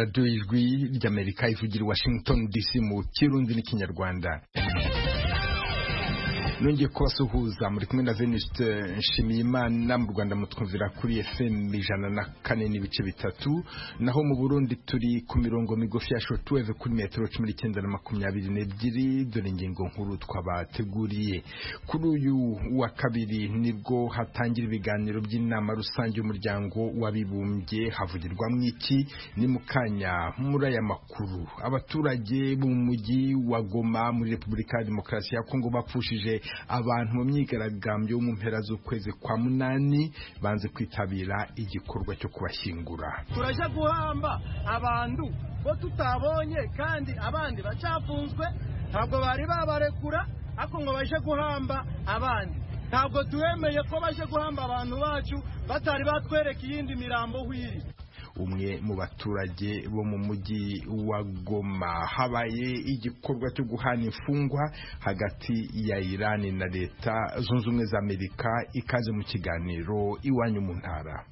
radiyo y'ijwi ry'Amerika ivugira Washington DC mu Kirundi n'Ikinyarwanda. Nongeye kubasuhuza muri kumwe na Venuste Nshimiyimana. Mu Rwanda mutwumvira kuri FM 104.3, naho mu Burundi turi ku mirongo migufi ya shortwave kuri metero 19 na 22. Dore ingingo nkuru twabateguriye. Kuri uyu wa kabiri nibwo hatangira ibiganiro by'inama rusange y'umuryango w'abibumbye. Havugirwamo iki ni mukanya muri aya makuru. Abaturage bo mu mujyi wa Goma muri Repubulika ya Demokarasi ya Kongo bapfushije abantu mu myigaragambyo mu mpera z'ukwezi kwa munani banze kwitabira igikorwa cyo kubashyingura. Turaje guhamba abantu bo tutabonye kandi abandi bacafunzwe, ntabwo bari babarekura ako ngo baje guhamba abandi. Ntabwo tuwemeye ko baje guhamba abantu bacu batari batwereka iyindi mirambo hwiri. Umwe mu baturage bo mu mujyi wa Goma. Habaye igikorwa cyo guhana imfungwa hagati ya Iran na Leta Zunze Ubumwe za Amerika. Ikaze mu kiganiro Iwanyu mu Ntara.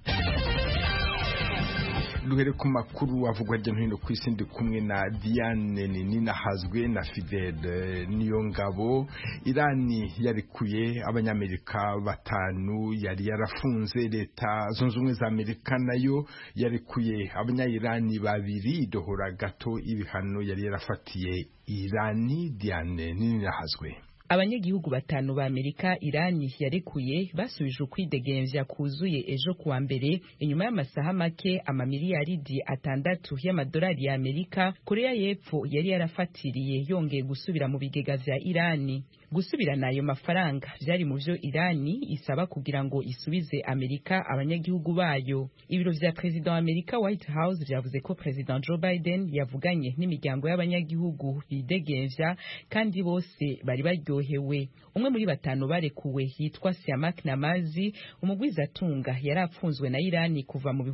Duhere ku makuru avugwa hirya no hino ku isi, ndi kumwe na Diane Ninahazwe na Fidel Niyongabo. Irani yarikuye abanyamerika 5 yari yarafunze. Leta Zunze Ubumwe za Amerika nayo yarikuye abanyayirani 2 dohora gato ibihano yari yarafatiye Irani. Diane Ninahazwe. Abanyagihugu 5 ba Amerika Irani yarekuye basubije ukwidegemvya kuzuye ejo kuwa mbere inyuma y'amasaha make amamiliyaridi 6 y'amadolari ya Amerika Korea y'Epfo yari yarafatiriye yongeye gusubira mu bigega vya Irani. Gusubirana ayo mafaranga vyari mu vyo Irani isaba kugira ngo isubize Amerika abanyagihugu bayo. Ibiro vya President wa Amerika White House vyavuze ko President Joe Biden yavuganye n'imiryango y'abanyagihugu bidegemvya kandi bose bari baryohewe. Umwe muri 5 barekuwe yitwa Siamak Namazi, umugwizatunga yarapfunzwe na Irani kuva mu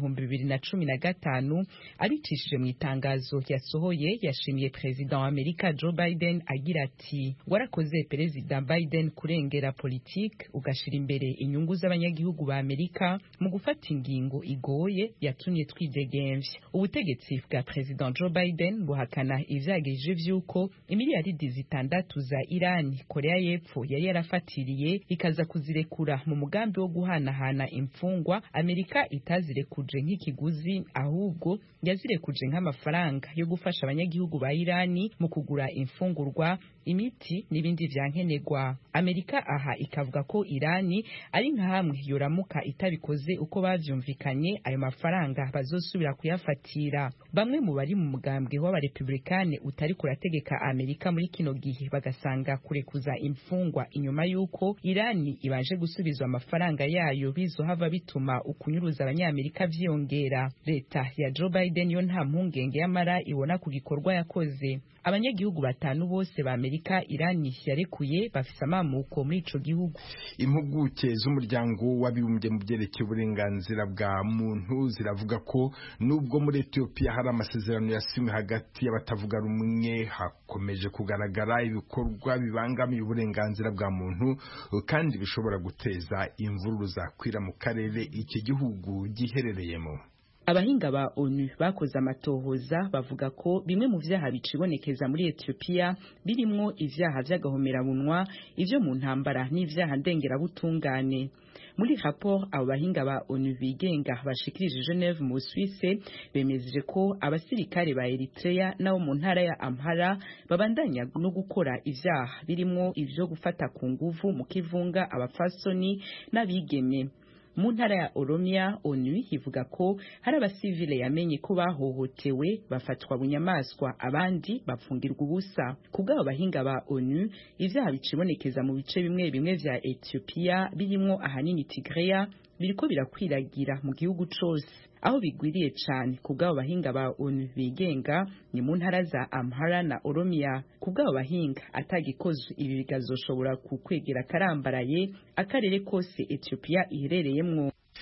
2015. Abicishije mu itangazo yasohoye yashimiye President wa Amerika Joe Biden agira ati: "Warakoze President Biden kurengera politiki ugashira imbere inyungu z'abanyagihugu ba Amerika mu gufata ingingo igoye yatumye twidegemvya." Ubutegetsi bwa President Joe Biden buhakana ivyagirije vy'uko imiliyaridi 6 za Irani Korea y'Epfo yari yarafatiriye ikaza kuzirekura mu mugambi wo guhanahana imfungwa. Amerika itazirekuje nk'ikiguzi, ahubwo yazirekuje nk'amafaranga yo gufasha abanyagihugu ba Irani mu kugura imfungurwa, imiti n'ibindi vyankenegwa. Amerika aha ikavuga ko Irani ari nka hamwe yoramuka itabikoze uko bavyumvikanye, ayo mafaranga bazosubira kuyafatira. Bamwe mu bari mu mugambwe w'abarepublikane utari kurategeka Amerika muri kino gihe bagasanga kurekuza imfungwa inyuma yuko Irani ibaje gusubizwa amafaranga yayo bizohava bituma ukunyuruza abanyamerika vyongera. Leta ya Joe Biden yo nta mpungenge y'amara ibona ku gikorwa yakoze. Abanyagihugu 5 bose ba Amerika Irani yarekuye bafise amamuko muri ico gihugu. Impuguke z'umuryango w'abibumbye mu byerekeye uburenganzira bwa muntu ziravuga ko nubwo muri Ethiopia hari amasezerano yasinywe hagati y'abatavuga rumwe, hakomeje kugaragara ibikorwa bibangamiye uburenganzira bwa muntu kandi bishobora guteza imvururu zakwira mu karere iki gihugu giherereyemo. Abahinga ba ONU bakoze amatohoza bavuga ko bimwe mu vyaha bicibonekeza muri Ethiopia birimwo ivyaha vy'agahomerabunwa, ivyo mu ntambara n'ivyaha ndengerabutungane. Muri rapport abo bahinga ba ONU bigenga bashikirije Geneve mu Suisse bemeje ko abasirikare ba Eritrea nabo mu ntara ya Amhara babandanya no gukora ivyaha birimwo ivyo gufata ku nguvu mu kivunga abafasoni n'abigeme. Mu ntara ya Oromia ONU ivuga ko hari abasivile yamenye ko bahohotewe bafatwa bunyamaswa, abandi bapfungirwa ubusa. Kubw'abo bahinga ba ONU ivyaha bicibonekeza mu bice bimwe bimwe vya Ethiopia birimwo ahanini Tigray biriko birakwiragira mu gihugu cose. Aho bigwiriye cyane kubw'abo bahinga ba ONU bigenga ni mu ntara za Amhara na Oromia. Kubw'abo bahinga atagikozwe ibi bigazoshobora kukwegera karambaraye akarere kose Ethiopia iherereyemwo.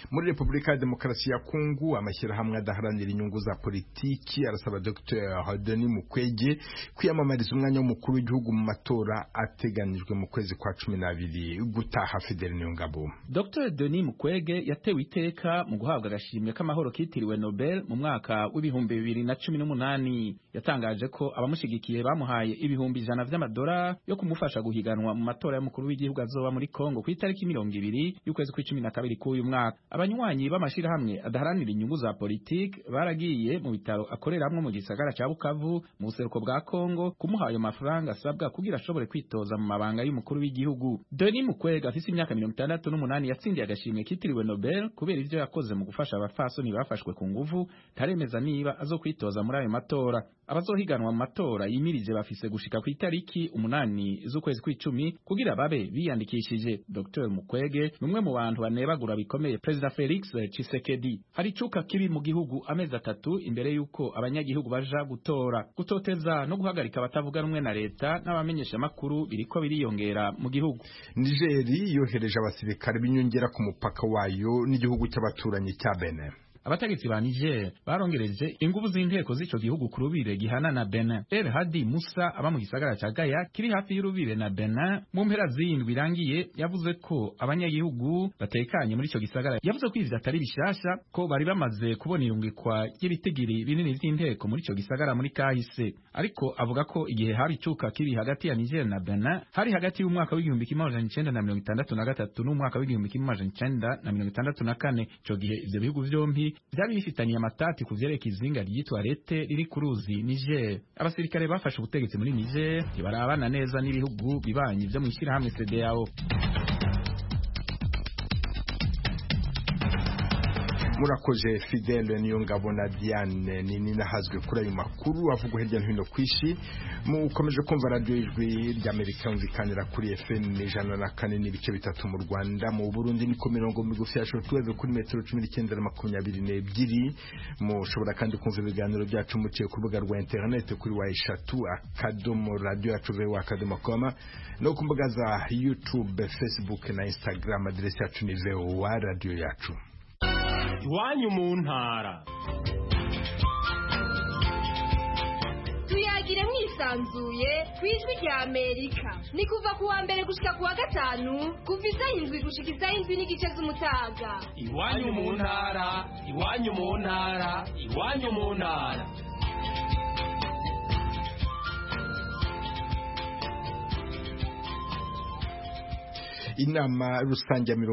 muri Repubulika ya Demokarasi ya Kongo amashyirahamwe adaharanira inyungu za politiki arasaba Dr Denis Mukwege kwiyamamariza umwanya w'umukuru w'igihugu mu matora ateganijwe mu kwezi kwa 12 gutaha. Fidel Nyongabo. Dr Denis Mukwege yatewe iteka mu guhabwa agashimwe k'amahoro kitiriwe Nobel mu mwaka w'ibihumbi 2018. Yatangaje ko abamushigikiye bamuhaye ibihumbi 100 vy'amadolari yo kumufasha guhiganwa mu matora y'umukuru w'igihugu azoba muri Kongo ku itariki 20 y'ukwezi kwa 12 k'uyu mwaka. Abanywanyi b'amashirahamwe adaharanira inyungu za politiki baragiye mu bitaro akoreramwe mu gisagara ca Bukavu mu buseruko bwa Kongo kumuha ayo mafaranga asabwa kugira ashobore kwitoza mu mabanga y'umukuru w'igihugu. Denis Mukwege afise imyaka 68 yatsindiye agashimwe kitiriwe Nobel kubera ivyo yakoze mu gufasha abafasoni bafashwe ku nguvu. Taremeza niba azokwitoza muri ayo matora. Abazohiganwa mu matora yimirije bafise gushika ku itariki 8 z'ukwezi kw'icumi kugira babe biyandikishije. Dr Mukwege numwe mu bantu banebagura bikomeye President Felix Tshisekedi. Hari icuka kibi mu gihugu amezi 3 imbere yuko abanyagihugu baja gutora. Gutoteza no guhagarika abatavuga rumwe na leta n'abamenyesha makuru biriko biriyongera mu gihugu. Nigeri yohereje abasirikare binyongera ku mupaka wayo n'igihugu cy'abaturanyi cya Benin. Abategetsi ba Niger barongereje inguvu z'inteko z'ico gihugu ku rubire gihana na Benin. El Hadi Musa aba mu gisagara ca Gaya kiri hafi y'urubire na Benin mu mpera z'indwi birangiye yavuze ko abanyagihugu batekanye muri ico gisagara. Yavuze ko ivyo atari bishasha ko bari bamaze kubona irungikwa ry'ibitigiri binini vy'inteko muri ico gisagara muri kahise, ariko avuga ko igihe hari icuka kiri hagati ya Niger na Benin hari hagati y'umwaka w'igihumbi 1963 n'umwaka w'igihumbi 1964. Ico gihe ivyo bihugu vyompi byari bifitaniye amatati ku vyerekeye izinga ryitwa Rete riri ku ruzi Niger. Abasirikare bafashe ubutegetsi muri Niger barabana neza n'ibihugu bibanyi byo mu ishyirahamwe CEDEAO. Murakoze Fidel Nyongabo na Diane nini nahazwe kuri ayo makuru avugwa hirya no hino kw'ishi. Mukomeje kumva radio ijwi ry'Amerika yumvikanira kuri FM 104.3 mu Rwanda. Mu Burundi ni ku mirongo migufi ya shortwave kuri metero 19 na 22. Mushobora kandi kumva ibiganiro byacu muciye ku rubuga rwa internet kuri wa3.radio.com no ku mbuga za YouTube, Facebook na Instagram. Adresse yacu ni VOA radio yacu. Iwanyu mu ntara. Tuyagire mwisanzuye kwijwi rya Amerika. Ni kuva ku wa mbere gushika ku wa gatanu kuva isaha 7 gushika isaha 7 n'igice z'umutaga. Iwanyu mu ntara, iwanyu mu ntara, iwanyu mu ntara. Inama rusange ya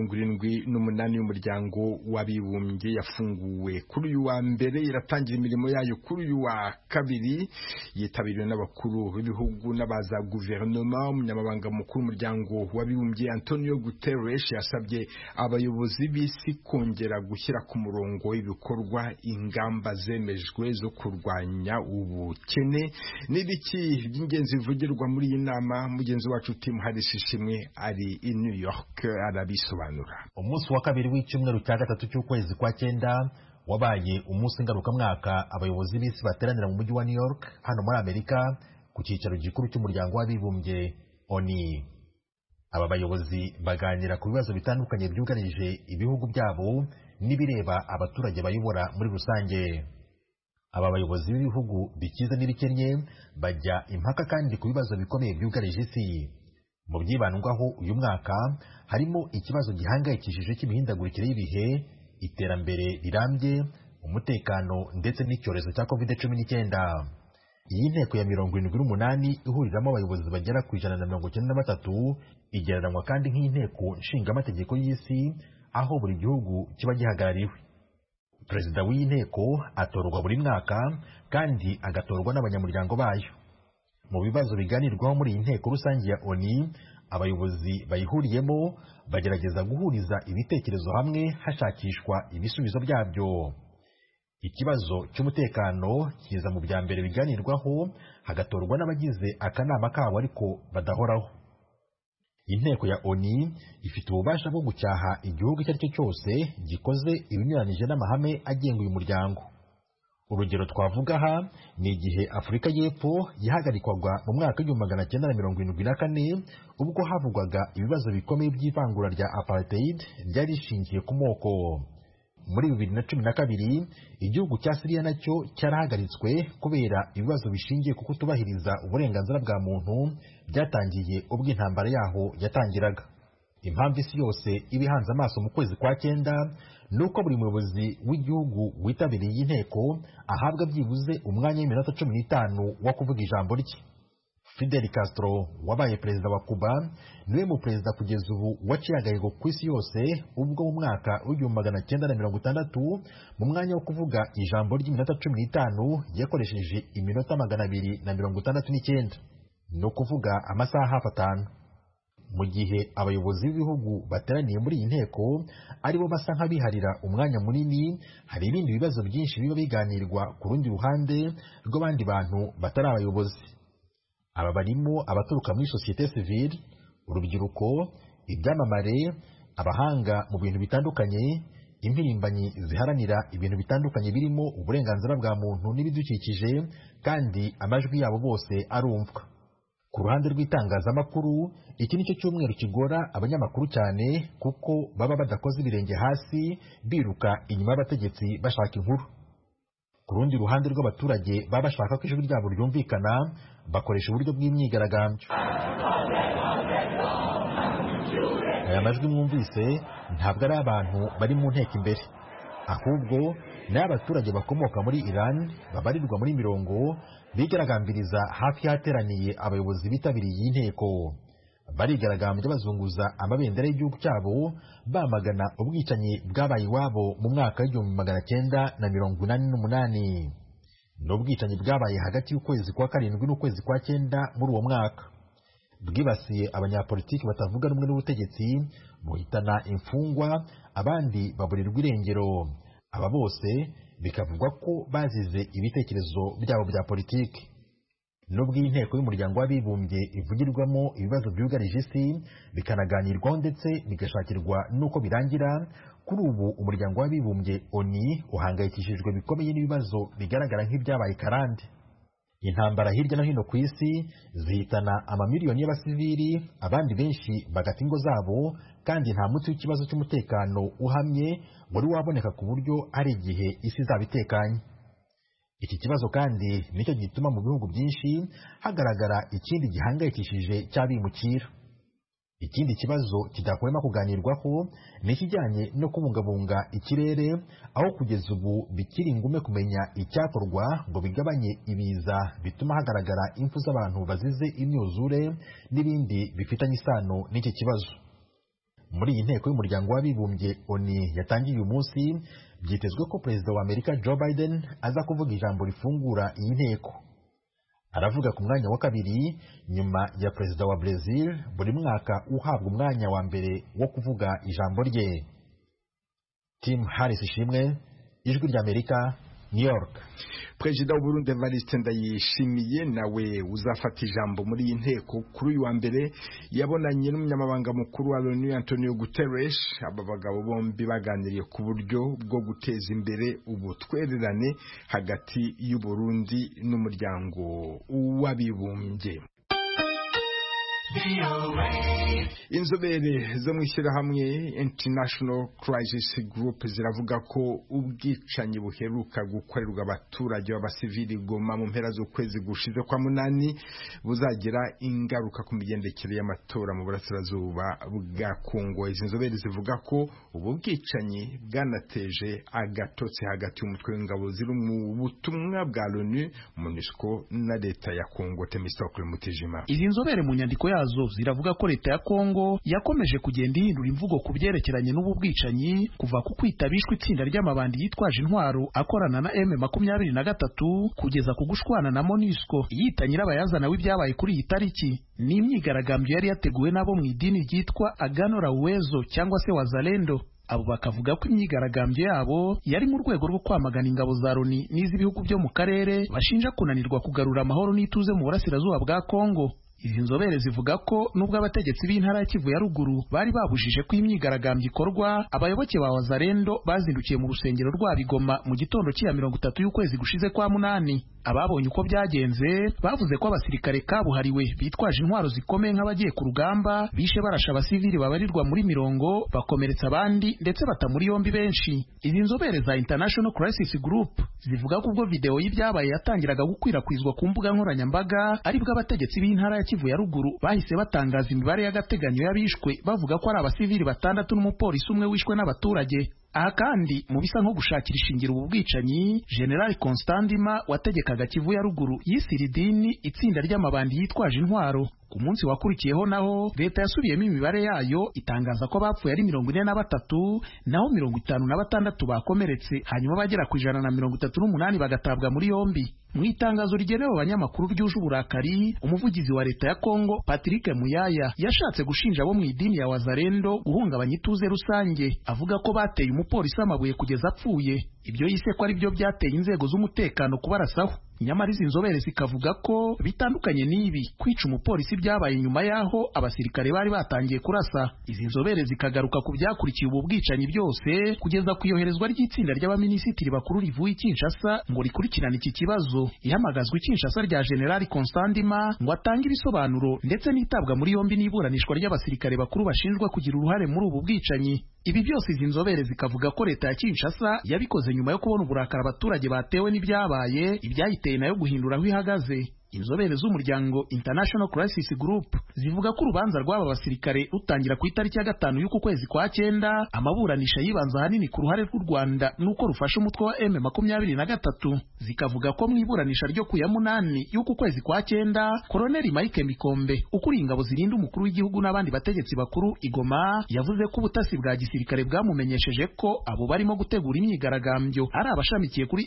78 y'umuryango w'abibumbye yafunguwe kuri uyu wa mbere iratangira imirimo yayo kuri uyu wa kabiri. Yitabiriwe n'abakuru b'ibihugu n'abaza guverinoma. Umunyamabanga mukuru w'umuryango w'abibumbye Antonio Guterres yasabye abayobozi b'isi kongera gushyira ku murongo ibikorwa ingamba zemejwe zo kurwanya ubukene. N'ibiki by'ingenzi bivugirwa muri iyi nama mugenzi wacu Tim Harris Ishimwe ari New York arabisobanura. Umunsi wa kabiri w'icyumweru cya gatatu cy'ukwezi kwa 9 wabaye umunsi ngarukamwaka abayobozi b'isi bateranira mu mujyi wa New York hano muri Amerika ku cyicaro gikuru cy'umuryango w'abibumbye ONU. Aba bayobozi baganira ku bibazo bitandukanye byugarije ibihugu byabo n'ibireba abaturage bayobora muri rusange. Aba bayobozi b'ibihugu bikiza n'ibikennye bajya impaka kandi ku bibazo bikomeye byugarije isi. Mu byibandwaho uyu mwaka harimo ikibazo gihangayikishije cy'imihindagurikire y'ibihe, iterambere rirambye, umutekano ndetse n'icyorezo cya COVID-19. Iyi nteko ya 78 ihuriramo abayobozi bagera ku 193 igereranywa kandi nk'inteko nshingamategeko y'isi aho buri gihugu kiba gihagarariwe. Perezida w'iyi nteko atorwa buri mwaka kandi agatorwa n'abanyamuryango bayo. Mu bibazo biganirwaho muri iyi nteko rusange ya ONU, abayobozi bayihuriyemo bagerageza guhuriza ibitekerezo hamwe hashakishwa ibisubizo byabyo. Ikibazo cy'umutekano kiza mu bya mbere biganirwaho hagatorwa n'abagize akanama kabo ariko badahoraho. Inteko ya ONU ifite ububasha bwo gucyaha igihugu icyo ari cyo cyose gikoze ibinyuranije n'amahame agenga uyu muryango. Urugero twavuga aha ni igihe Afurika y'Epfo yahagarikwaga mu mwaka w'1974 ubwo havugwaga ibibazo bikomeye by'ivangura rya apartheid ryari rishingiye ku moko. muri 2012 igihugu cya Syria nacyo cyarahagaritswe kubera ibibazo bishingiye ku kutubahiriza uburenganzira bwa muntu byatangiye ubwo intambara yaho yatangiraga. Impamvu isi yose ibihanze amaso mu kwezi kwa 9 nuko buri muyobozi w'igihugu witabiriye iyi nteko ahabwa byibuze umwanya w'iminota 15 wo kuvuga ijambo rye. Fidel Castro wabaye perezida wa Cuba niwe mu perezida kugeza ubu waciye agahigo ku isi yose ubwo mu mwaka w'1960 mu mwanya wo kuvuga ijambo ry'iminota 15 yakoresheje iminota 269, no kuvuga amasaha hafi 5. Mu gihe abayobozi b'ibihugu bateraniye muri iyi nteko aribo basa nk'abiharira umwanya munini, hari ibindi bibazo byinshi biba biganirwa ku rundi ruhande rw'abandi bantu batari abayobozi. Aba barimo abaturuka muri societe civile, urubyiruko, ibyamamare, abahanga mu bintu bitandukanye, impirimbanyi ziharanira ibintu bitandukanye birimo uburenganzira bwa muntu n'ibidukikije, kandi amajwi yabo bose arumvwa. Ku ruhande rw'itangazamakuru, iki nicyo cyumweru kigora abanyamakuru cyane kuko baba badakoze ibirenge hasi biruka inyuma y'abategetsi bashaka inkuru. Ku rundi ruhande rw'abaturage baba bashaka ko ijwi ryabo ryumvikana, bakoresha uburyo bw'imyigaragambyo. Aya majwi mwumvise ntabwo ari abantu bari mu nteko imbere, ahubwo ni abaturage bakomoka muri Iran babarirwa muri mirongo bigaragambiriza hafi y'ahateraniye abayobozi bitabiriye iyi nteko. Barigaragambya bazunguza amabendera y'igihugu cyabo bamagana ubwicanyi bwabaye iwabo mu mwaka w'1988. N'ubwicanyi bwabaye hagati y'ukwezi kwa 7 n'ukwezi kwa 9 muri uwo mwaka. Bwibasiye abanyapolitiki batavuga rumwe n'ubutegetsi, buhitana imfungwa, abandi baburirwa irengero. Aba bose bikavugwa ko bazize ibitekerezo byabo bya politiki. Nubwo iyi nteko y'umuryango w'abibumbye ivugirwamo ibibazo byugarije isi, bikanaganirwaho ndetse bigashakirwa n'uko birangira, kuri ubu umuryango w'abibumbye ONU uhangayikishijwe bikomeye n'ibibazo bigaragara nk'ibyabaye karande. Intambara hirya no hino ku isi zihitana amamiliyoni y'abasivili, abandi benshi bagata ingo zabo, kandi nta muti w'ikibazo cy'umutekano uhamye wari waboneka ku buryo ari igihe isi izaba itekanye. Iki kibazo kandi nicyo gituma mu bihugu byinshi hagaragara ikindi gihangayikishije cy'abimukira. Ikindi kibazo kidakwema kuganirwaho ni ikijyanye no kubungabunga ikirere, aho kugeza ubu bikiri ingume kumenya icyakorwa ngo bigabanye ibiza bituma hagaragara impfu z'abantu bazize imyuzure n'ibindi bifitanye isano n'iki kibazo. Muri iyi nteko y'umuryango w'abibumbye ONU yatangiye uyu munsi, byitezwe ko perezida wa Amerika Joe Biden aza kuvuga ijambo rifungura iyi nteko. Aravuga ku mwanya wa 2 nyuma ya perezida wa Brazil buri mwaka uhabwa umwanya wa mbere wo kuvuga ijambo rye. Tim Harris Ishimwe, Ijwi ry'Amerika, New York. Perezida w'u Burundi Evariste Ndayishimiye nawe uzafata ijambo muri iyi nteko kuri uyu wa mbere yabonanye n'umunyamabanga mukuru wa ONU Antonio Guterres. Aba bagabo bombi baganiriye ku buryo bwo guteza imbere ubutwererane hagati y'u Burundi n'umuryango w'abibumbye. Inzobere zo mu ishyirahamwe International Crisis Group ziravuga ko ubwicanyi buheruka gukorerwa abaturage b'abasivili Goma mu mpera z'ukwezi gushize kwa 8 buzagira ingaruka ku migendekere y'amatora mu burasirazuba bwa Kongo. Izi nzobere zivuga ko ubu bwicanyi bwanateje agatotsi hagati y'umutwe w'ingabo ziri mu butumwa bwa ONU, MONUSCO na leta ya Kongo. Temistokle Mutijima. Izi nzobere mu nyandiko yazo ziravuga ko leta ya Kongo yakomeje kugenda ihindura imvugo ku byerekeranye n'ubu bwicanyi, kuva ku kwitabishwa itsinda ry'amabandi yitwaje intwaro akorana na M23 kugeza ku gushwana na MONUSCO yita nyirabayazana w'ibyabaye kuri iyi tariki. Ni imyigaragambyo yari yateguwe n'abo mu idini ryitwa Agano la Uwezo cyangwa se Wazalendo. Abo bakavuga ko imyigaragambyo yabo yari mu rwego rwo kwamagana ingabo za Loni n'iz'ibihugu byo mu karere bashinja kunanirwa kugarura amahoro n'ituze mu burasirazuba bwa Kongo. Izi nzobere zivuga ko nubwo abategetsi b'intara ya Kivu ya ruguru bari babujije ko imyigaragambyo ikorwa, abayoboke ba Wazalendo bazindukiye mu rusengero rwa Bigoma mu gitondo cya 30 y'ukwezi gushize kwa munani. Ababonye uko byagenze bavuze ko abasirikare kabuhariwe bitwaje intwaro zikomeye nk'abagiye ku rugamba bishe barasha abasivili babarirwa muri mirongo, bakomeretsa abandi ndetse bata muri yombi benshi. Izi nzobere za International Crisis Group zivuga ko ubwo video y'ibyabaye yatangiraga gukwirakwizwa ku mbuga nkoranyambaga aribwo abategetsi b'intara ya Kivu ya ruguru bahise batangaza imibare y'agateganyo y'abishwe bavuga ko ari abasivili 6 n'umupolisi umwe wishwe n'abaturage. Aha kandi mu bisa nko gushakira ishingiro ubu bwicanyi, General Constantima wategekaga Kivu ya ruguru yisiridini itsinda ry'amabandi yitwaje intwaro. Ku munsi wakurikiyeho naho leta yasubiyemo imibare yayo itangaza ko bapfuye ari 43 naho 56 bakomeretse, hanyuma bagera ku 138 bagatabwa muri yombi. Mu itangazo rigenewe abanyamakuru ryuje uburakari, umuvugizi wa leta ya Kongo Patrick Muyaya yashatse gushinja abo mu idini ya Wazalendo guhungabanya ituze rusange, avuga ko bateye umupolisi amabuye kugeza apfuye. Ibyo yise ko ari byo byateye inzego z'umutekano kubarasaho. Nyamara izi nzobere zikavuga ko bitandukanye n'ibi, kwica umupolisi byabaye nyuma yaho abasirikare bari batangiye kurasa. Izi nzobere zikagaruka ku byakurikiye ubu bwicanyi byose kugeza ku iyoherezwa ry'itsinda ry'abaminisitiri bakuru rivuye Kinshasa ngo rikurikirane iki kibazo. Ihamagazwa Kinshasa rya General Constantima ngo atange ibisobanuro ndetse n'itabwa muri yombi n'iburanishwa ry'abasirikare bakuru bashinjwa kugira uruhare muri ubu bwicanyi. Ibi byose izi nzobere zikavuga ko leta ya Kinshasa yabikoze nyuma yo kubona uburakari abaturage batewe n'ibyabaye, ibyayiteye nayo guhindura aho ihagaze. Inzobere z'umuryango International Crisis Group zivuga ko urubanza rw'aba basirikare rutangira ku itariki ya 5 y'uku kwezi kwa 9, amaburanisha yibanza hanini ku ruhare rw'u Rwanda nuko rufasha umutwe wa M23. Zikavuga ko mu iburanisha ryo ku ya 8 y'uku kwezi kwa 9, Colonel Mike Mikombe ukuriye ingabo zirinda umukuru w'igihugu n'abandi bategetsi bakuru Igoma yavuze ko ubutasi bwa gisirikare bwamumenyesheje ko abo barimo gutegura imyigaragambyo ari abashamikiye kuri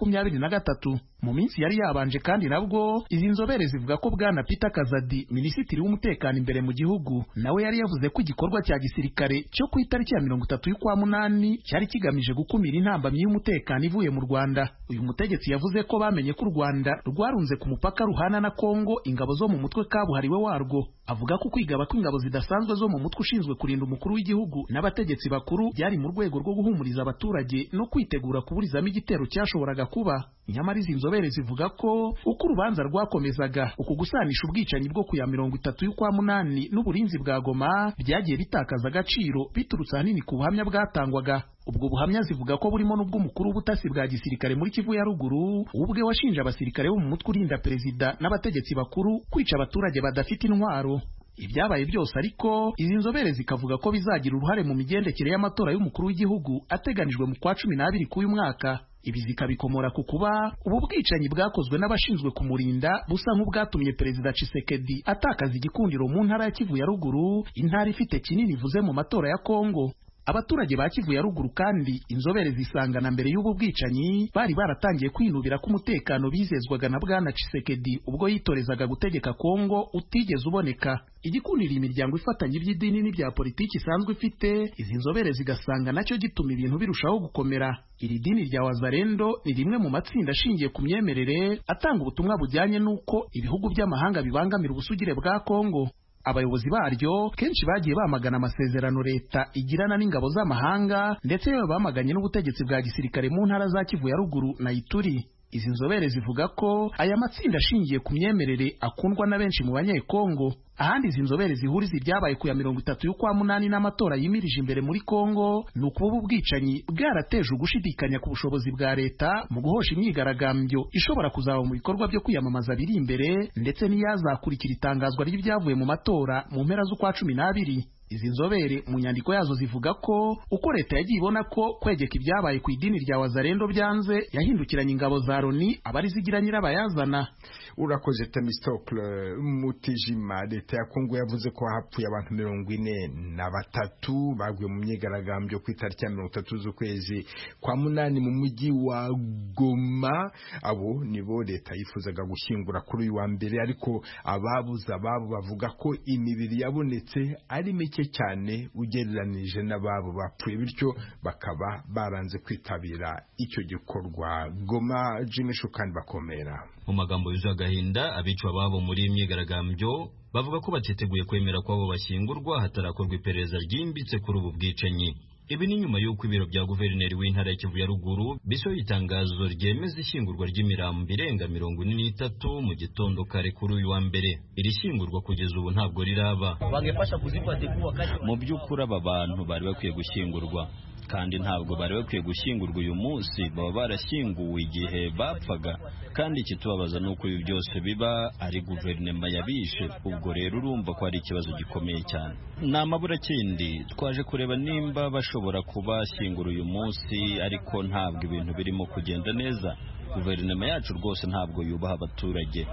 M23. Mu minsi yari yabanje kandi nabwo izi nzobere zivuga ko bwana Peter Kazadi, minisitiri w'umutekano imbere mu gihugu, nawe yari yavuze ko igikorwa cya gisirikare cyo ku itariki ya 30 y'ukwa munani cyari kigamije gukumira intambamyi y'umutekano ivuye mu Rwanda. Uyu mutegetsi yavuze ko bamenye ko u Rwanda rwarunze ku mupaka ruhana na Kongo ingabo zo mu mutwe kabuhariwe warwo. Avuga ko kwigaba kw'ingabo zidasanzwe zo mu mutwe ushinzwe kurinda umukuru w'igihugu n'abategetsi bakuru byari mu rwego rwo guhumuriza abaturage no kwitegura kuburizamo igitero cyashoboraga kuba. Nyamara izi nzobere zivuga ko uko urubanza rwakomezaga, uku gusanisha ubwicanyi bwo ku ya 30 y'ukwa munani n'uburinzi bwa Goma byagiye bitakaza agaciro biturutse hanini ku buhamya bwatangwaga. Ubwo buhamya zivuga ko burimo n'ubw'umukuru w'ubutasi bwa gisirikare muri Kivu ya ruguru, ubwe washinja abasirikare bo mu mutwe urinda perezida n'abategetsi bakuru kwica abaturage badafite intwaro. Ibyabaye byose ariko izi nzobere zikavuga ko bizagira uruhare mu migendekere y'amatora y'umukuru w'igihugu ateganijwe mu kwa 12 k'uyu mwaka. Ibi zikabikomora ku kuba ubu bwicanyi bwakozwe n'abashinzwe kumurinda busa nk'ubwatumye Perezida Tshisekedi atakaza igikundiro mu ntara ya Kivu ya ruguru, intara ifite kinini ivuze mu matora ya Kongo. Abaturage ba Kivu ya ruguru kandi inzobere zisangana mbere y'ubu bwicanyi bari baratangiye kwinubira ko umutekano bizezwaga na bwana Tshisekedi ubwo yitorezaga gutegeka Kongo utigeze uboneka. Igikundira imiryango ifatanye iby'idini n'ibya politiki isanzwe ifite, izi nzobere zigasanga nacyo gituma ibintu birushaho gukomera. Iri dini rya Wazalendo ni rimwe mu matsinda ashingiye ku myemerere atanga ubutumwa bujyanye n'uko ibihugu by'amahanga bibangamira ubusugire bwa Kongo. Abayobozi baryo kenshi bagiye bamagana amasezerano leta igirana n'ingabo z'amahanga, ndetse yewe bamaganye n'ubutegetsi bwa gisirikare mu ntara za Kivu ya ruguru na Ituri. Izi nzobere zivuga ko aya matsinda ashingiye ku myemerere akundwa na benshi mu banyekongo. Ahandi izi nzobere zihuriza ibyabaye ku ya 30 y'ukwa munani n'amatora yimirije imbere muri Kongo ni ukuba ubwicanyi bwarateje ugushidikanya ku bushobozi bwa leta mu guhosha imyigaragambyo ishobora kuzaba mu bikorwa byo kwiyamamaza biri imbere, ndetse n'iyazakurikira itangazwa ry'ibyavuye mu matora mu mpera z'ukwa 12. Izi nzobere mu nyandiko yazo zivuga ko uko leta yagiye ibona ko kwegeka ibyabaye ku idini rya Wazalendo byanze, yahindukiranye ingabo za Loni abari zigira nyirabayazana. Urakoze Temistocle Mutijima. Leta ya Kongo yavuze ko hapfuye abantu 43 baguye mu myigaragambyo ku itariki ya 30 z'ukwezi kwa munani mu mujyi wa Goma. Abo nibo leta yifuzaga gushyingura kuri uyu wa mbere, ariko ababuza ababo bavuga ko imibiri yabonetse ari mike cyane ugereranije n'ababo bapfuye, bityo bakaba baranze kwitabira icyo gikorwa. Goma, Jimmy Shukani bakomera. Mu magambo y'agahinda abicwa babo muri imyigaragambyo bavuga ko batiteguye kwemera ko abo bashyingurwa hatarakorwa iperereza ryimbitse kuri ubu bwicanyi. Ibi ni nyuma y'uko ibiro bya guverineri w'intara ya Kivu ya ruguru bisohoye itangazo ryemeza ishyingurwa ry'imirambo irenga 43 mu gitondo kare kuri uyu wa mbere. Iri shyingurwa kugeza ubu ntabwo riraba. Mu by'ukuri aba bantu bari bakwiye gushyingurwa, kandi ntabwo bari bakwiye gushyingurwa uyu munsi, baba barashyinguwe igihe bapfaga. Kandi ikitubabaza ni uko ibi byose biba ari guverinoma yabishe. Ubwo rero urumva ko ari ikibazo gikomeye cyane. Ni amaburakindi, twaje kureba nimba bashobora kubashyingura uyu munsi, ariko ntabwo ibintu birimo kugenda neza. Guverinoma yacu rwose ntabwo yubaha abaturage.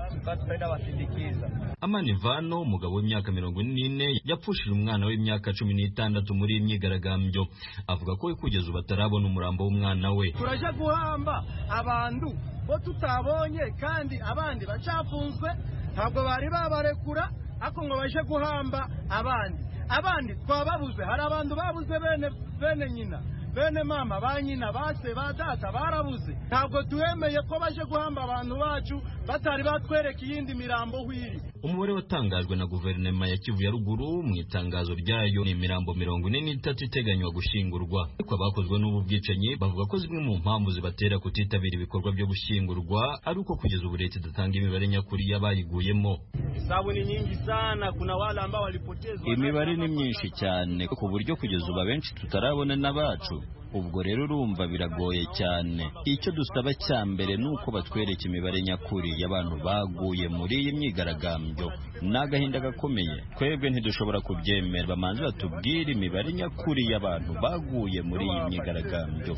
Amani Vano, umugabo w'imyaka 44, yapfushije umwana w'imyaka 16 muri imyigaragambyo. Avuga ko kugeza ubu batarabona umurambo w'umwana we. Turaje guhamba abantu bo tutabonye, kandi abandi bacafunzwe, ntabwo bari babarekura, ako ngo baje guhamba abandi twababuze. Hari abantu babuze bene nyina, bene mama, ba nyina, base, ba data barabuze. Ntabwo duhemeye ko baje guhamba abantu bacu batari batwereka iyindi mirambo hwiri. Umubare watangajwe na guverinoma ya Kivu ya ruguru mu itangazo ryayo ni imirambo 43 iteganywa gushingurwa. Ariko abakozwe n'ubu bwicanyi bavuga ko zimwe mu mpamvu zibatera kutitabira ibikorwa byo gushingurwa ari uko kugeza ubu leta idatanga imibare nyakuri y'abayiguyemo. Isabu ni nyingi sana, kuna wale ambao walipotezwa. Imibare ni myinshi cyane ku buryo kugeza ubu benshi tutarabona n'abacu. Ubwo rero urumva biragoye cyane. Icyo dusaba cya mbere ni uko batwereka imibare nyakuri y'abantu baguye muri iyi myigaragambyo. N'agahinda gakomeye, twebwe ntidushobora kubyemera. Bamanze batubwire imibare nyakuri y'abantu baguye muri iyi myigaragambyo.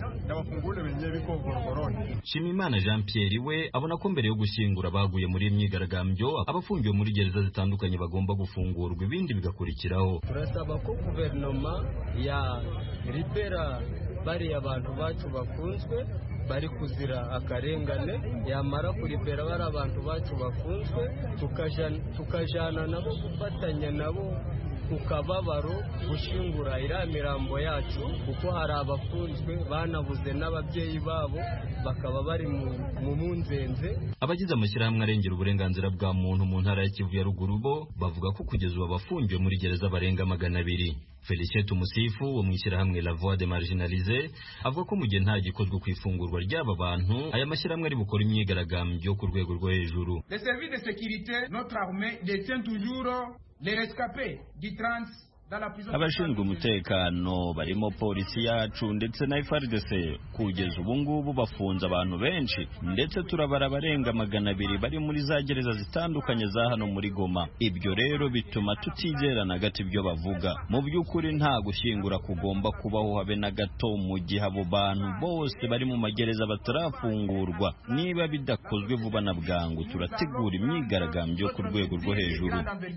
Shimimana Jean Pierre we abona ko mbere yo gushyingura baguye muri iyi myigaragambyo, abafungiwe muri gereza zitandukanye bagomba gufungurwa, ibindi bigakurikiraho. Turasaba ko guverinoma ya libera bari abantu bacu bafunzwe, bari kuzira akarengane, yamara kuribera bari abantu bacu bafunzwe, tukajana nabo, gufatanya nabo ku kababaro gushingura iriya mirambo yacu, kuko hari abafunzwe banabuze n'ababyeyi babo, bakaba bari mu munzenze. Abagize amashyirahamwe arengera uburenganzira bwa muntu mu ntara ya Kivu ya ruguru bo bavuga ko kugeza ubu abafungiwe muri gereza barenga 200. Felicien Tumusifu wo mu ishyirahamwe La Voix des Marginalisés avuga ko mu gihe nta gikozwe ku ifungurwa ry'aba bantu, aya mashyirahamwe ari bukora imyigaragambyo ku rwego rwo hejuru. Les services de sécurité, notre armée détient toujours les rescapés du trans. Abashinzwe umutekano barimo polisi yacu ndetse na FARDC kugeza ubu ngubu bafunze abantu benshi, ndetse turabara barenga 200 bari muri za gereza zitandukanye za hano muri Goma. Ibyo rero bituma tutizera na gato ibyo bavuga. Mu by'ukuri nta gushyingura kugomba kubaho habe na gato mu gihe abo bantu bose bari mu magereza batarafungurwa. Niba bidakozwe vuba na bwangu, turategura imyigaragambyo ku rwego rwo hejuru.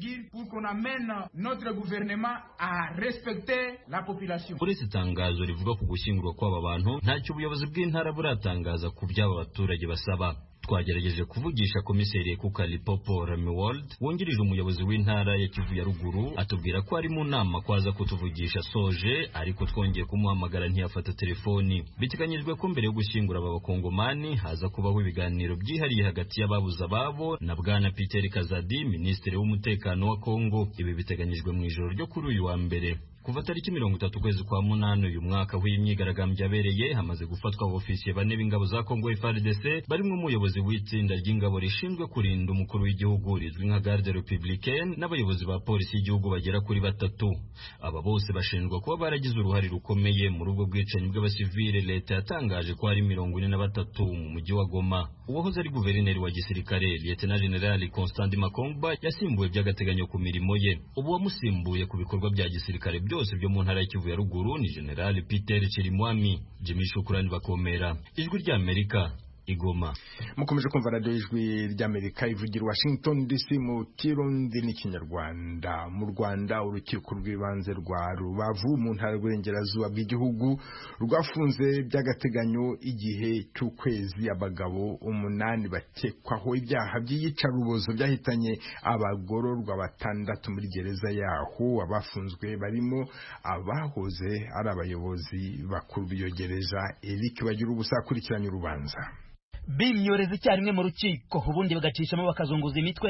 A respecter la population. Uretse itangazo rivuga ku gushyingurwa kw'aba bantu, ntacyo ubuyobozi bw'intara buratangaza ku by'aba baturage basaba. Twagerageje kuvugisha komiseri Kukalipopo Ramiwald wungirije umuyobozi w'intara ya Kivu ya ruguru, atubwira ko ari mu nama kwaza kutuvugisha soje, ariko twongeye kumuhamagara ntiyafata telefoni. Biteganyijwe ko mbere yo gushyingura aba bakongomani haza kubaho ibiganiro byihariye hagati y'ababuza babo na bwana Peter Kazadi, minisitiri w'umutekano wa Kongo. Ibi biteganyijwe mu ijoro ryo kuri uyu wa mbere. Kuva tariki 30 kwezi kwa munani uyu mwaka w'imyigaragambyo yabereye, hamaze gufatwa abofisiye 4 b'ingabo za Kongo FARDC barimo umuyobozi w'itsinda ry'ingabo rishinzwe kurinda umukuru w'igihugu rizwi nka Garde Républicaine n'abayobozi ba polisi y'igihugu bagera kuri 3. Aba bose bashinjwa kuba baragize uruhare rukomeye muri ubwo bwicanyi bw'abasivile leta yatangaje ko ari 43 mu mujyi wa Goma. Uwahoze ari guverineri wa gisirikare Lieutenant General Constant Makongba yasimbuwe by'agateganyo ku mirimo ye. Ubu wamusimbuye ku bikorwa bya gisirikare byose byo mu ntara ya Kivu ya ruguru ni General Peter Chirimwami. Jimmy Shukrani Bakomera, Ijwi ry'Amerika, Igoma. Mukomeje kumva radio Ijwi ry'Amerika ivugira Washington DC mu Kirundi n'Ikinyarwanda. Mu Rwanda, urukiko rw'ibanze rwa Rubavu mu ntara y'Uburengerazuba bw'igihugu rwafunze by'agateganyo igihe cy'ukwezi abagabo 8 bakekwaho ibyaha by'iyicarubozo byahitanye abagororwa 6 muri gereza yaho. Abafunzwe barimo abahoze ari abayobozi bakuru b'iyo gereza. Eric bagira ubusa akurikiranye urubanza. Bimyoreza icyarimwe mu rukiko, ubundi bagacishamo bakazunguza imitwe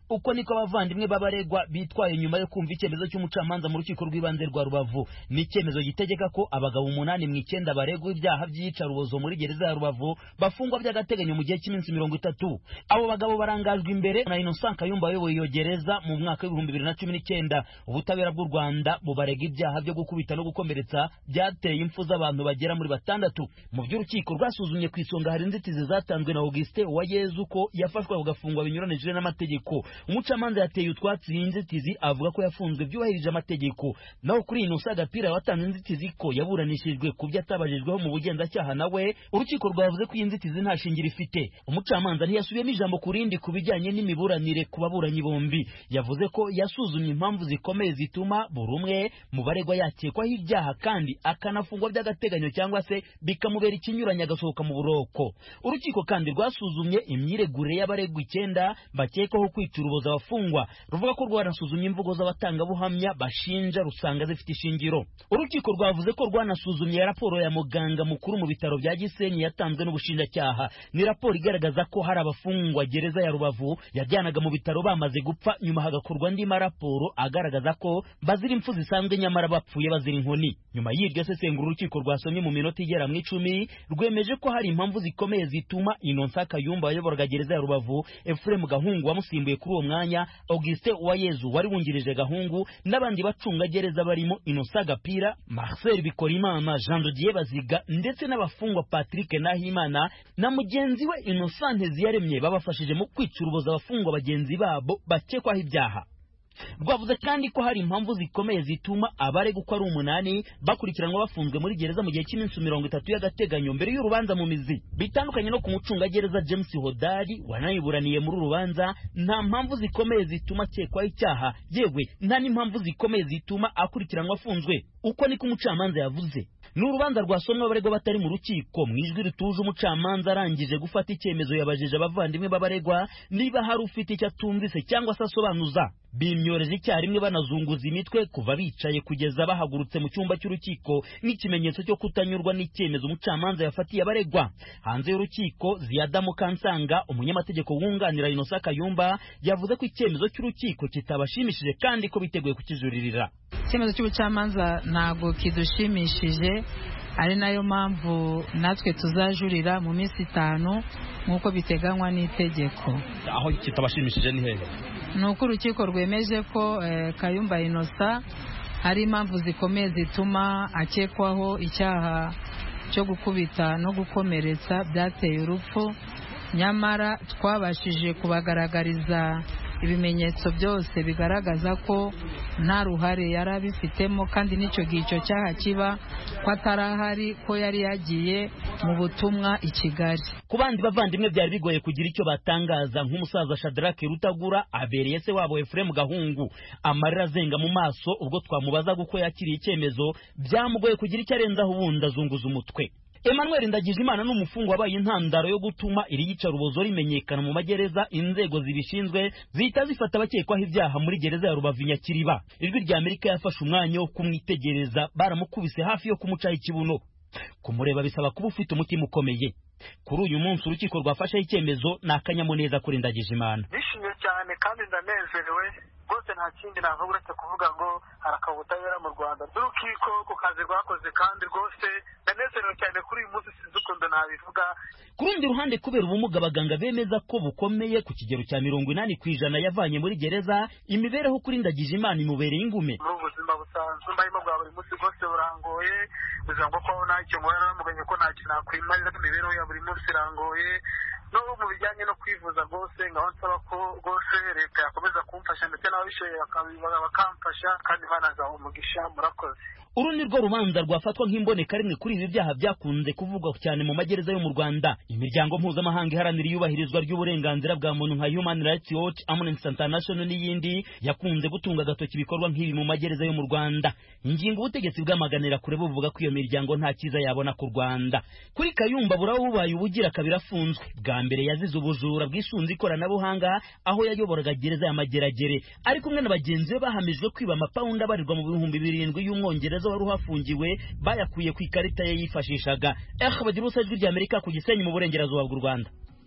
uko niko abavandimwe b'abaregwa bitwaye nyuma yo kumva icyemezo cy'umucamanza mu rukiko rw'ibanze rwa Rubavu. Ni icyemezo gitegeka ko abagabo 8 mu 9 baregwa ibyaha by'iyicarubozo muri gereza ya Rubavu bafungwa by'agateganyo mu gihe cy'iminsi 30. Abo bagabo barangajwe imbere na Innocent Kayumba wayoboye iyo gereza mu mwaka wa 2019. Ubutabera bw'u Rwanda bubarega ibyaha byo gukubita no gukomeretsa byateye impfu z'abantu bagera muri 6. Mu by'urukiko rwasuzumye ku isonga hari inzitizi zatanzwe na Augustin Uwayezu ko yafashwe agafungwa binyuranije n'amategeko. Umucamanza yateye utwatsi inzitizi avuga ko yafunzwe byubahirije amategeko. Naho kuri Innocent Gapira watanze inzitizi ko yaburanishijwe ku byo atabajijweho mu bugenzacyaha nawe urukiko rwavuze ko inzitizi nta shingiro ifite. Umucamanza ntiyasubiyemo ijambo kurindi ku bijyanye n'imiburanire ku baburanyi bombi. Yavuze ko yasuzumye impamvu zikomeye zituma buri umwe mu baregwa yakekwaho ibyaha kandi akanafungwa by'agateganyo cyangwa se bikamubera ikinyuranye agasohoka mu buroko. Urukiko kandi rwasuzumye imyiregurire y'abaregwa 9 bakekwaho kwica uruboza abafungwa. Ruvuga ko rwanasuzumye imvugo z'abatangabuhamya bashinja rusanga zifite ishingiro. Urukiko rwavuze ko rwanasuzumye raporo ya muganga mukuru mu bitaro bya Gisenyi yatanzwe n'ubushinjacyaha. Ni raporo igaragaza ko hari abafungwa gereza ya Rubavu yajyanaga mu bitaro bamaze gupfa, nyuma hagakorwa andi maraporo agaragaza ko bazira impfu zisanzwe nyamara bapfuye bazira inkoni. Nyuma y'iryo sesengura urukiko rwasomye mu minota igera mu 10 rwemeje ko hari impamvu zikomeye zituma Innocent Kayumba wayoboraga gereza ya Rubavu, Ephraim Gahungu wamusimbuye kuri uwo mwanya, Augustin Uwayezu wari wungirije Gahungu n'abandi bacunga gereza barimo Innocent Gapira, Marcel Bikorimana, Jean de Dieu Baziga ndetse n'abafungwa Patrick Nahimana na mugenzi we Innocent Nteziyaremye babafashije mu kwica uruboza abafungwa bagenzi babo bakekwaho ibyaha. Rwavuze kandi ko hari impamvu zikomeye zituma abaregwa uko ari 8 bakurikiranwa bafunzwe muri gereza mu gihe cy'iminsi 30 y'agateganyo mbere y'urubanza mu mizi. Bitandukanye no ku mucunga gereza James Hodari wanayiburaniye muri urubanza, nta mpamvu zikomeye zituma akekwaho icyaha, yewe nta n'impamvu zikomeye zituma akurikiranwa afunzwe. Uko niko umucamanza yavuze. N'urubanza rwasomwe abaregwa batari mu rukiko. Mu ijwi rituje umucamanza arangije gufata icyemezo yabajije abavandimwe b'abaregwa niba hari ufite icyo atumvise cyangwa se asobanuza. Bimyoreje icyarimwe banazunguza imitwe kuva bicaye kugeza bahagurutse mu cyumba cy'urukiko nk'ikimenyetso cyo kutanyurwa n'icyemezo umucamanza yafatiye abaregwa. Hanze y'urukiko, Ziyada Mukansanga, umunyamategeko wunganira Innocent Kayumba, yavuze ko icyemezo cy'urukiko kitabashimishije kandi ko biteguye kukijuririra. Icyemezo cy'ubucamanza ntago kidushimishije, ari nayo mpamvu natwe tuzajurira mu minsi 5 nk'uko biteganywa n'itegeko. Aho kitabashimishije ni hehe? Nuko urukiko rwemeje ko Kayumba Innocent hari impamvu zikomeye zituma akekwaho icyaha cyo gukubita no gukomeretsa byateye urupfu, nyamara twabashije kubagaragariza ibimenyetso byose bigaragaza ko nta ruhare yari abifitemo, kandi n'icyo gihe icyo cyaha kiba ko atarahari, ko yari yagiye mu butumwa i Kigali. Ku bandi bavandimwe byari bigoye kugira icyo batangaza, nk'umusaza Shadrack Rutagura abereye se wabo Ephraim Gahungu amarira azenga mu maso ubwo twamubazaga uko yakiriye icyemezo, byamugoye kugira icyo arenzaho ubundi azunguza umutwe. Emmanuel Ndagijimana n'umufungo wabaye intandaro yo gutuma iri yicarubozo rimenyekana mu magereza. Inzego zibishinzwe zihita zifata abakekwaho ibyaha muri gereza ya Rubavu Nyakiriba. Ijwi rya Amerika yafashe umwanya wo kumwitegereza, baramukubise hafi yo kumucaho ikibuno. Kumureba bisaba kuba ufite umutima ukomeye. Kuri uyu munsi urukiko rwafashe icyemezo n'akanyamuneza kuri Ndagijimana. Nishimye cyane kandi ndanezerewe rwose, nta kindi navuga uretse kuvuga ngo harakabutabera mu Rwanda. Urukiko ku kazi rwakoze kandi rwose ndanezerewe cyane kuri uyu munsi, sinzi ukuntu nabivuga. Ku rundi ruhande, kubera ubumuga abaganga bemeza ko bukomeye ku kigero cya 80% yavanye muri gereza, imibereho kuri Ndagijimana imubereye ingume. Mu buzima busanzwe mbayimo bwa buri munsi rwose burangoye, ubuzima bwo kwaho ntacyo nkora, namuganye ko ntacyo nakwimarira, imibereho ya buri munsi irangoye. No mu bijyanye no kwivuza rwose ngaho nsaba ko rwose leta yakomeza kumfasha ndetse n'ababishoboye bakamfasha kandi banazaho umugisha. Murakoze. Uru ni rwo rubanza rwafatwa nk'imboneka rimwe kuri ibi byaha byakunze kuvugwa cyane mu magereza yo mu Rwanda. Imiryango mpuzamahanga iharanira iyubahirizwa ry'uburenganzira bwa muntu nka Human Rights Watch, Amnesty International n'iyindi yakunze gutunga agatoki ibikorwa nk'ibi mu magereza yo mu Rwanda. Ingingo ubutegetsi bwamaganira kure buvuga ko iyo miryango nta cyiza yabona ku Rwanda. Kuri Kayumba buraho bubaye ubugira kabiri afunzwe. Bwa mbere yazize ubujura bwisunze ikoranabuhanga aho yayoboraga gereza ya Mageragere, ari kumwe na bagenzi be bahamijwe kwiba amapawundi abarirwa mu 7,000 y'umwongereza wari uhafungiwe bayakuye ku ikarita ye yifashishaga. Bagira Ijwi rya Amerika ku Gisenyi mu burengerazuba bw'u Rwanda.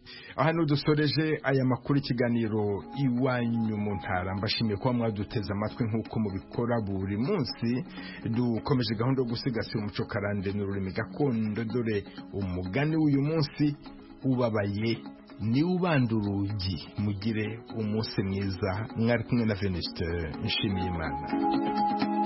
aha dusoreje aya makuru ikiganiro iwanyu mu ntara mbashimiye kuba mwaduteze amatwi nk'uko mubikora buri munsi dukomeje gahunda yo gusigasira umuco karande n'ururimi gakondo dore umugani w'uyu munsi ubabaye ni ubanda urugi mugire umunsi mwiza mwari kumwe na Venuste Nshimiyimana.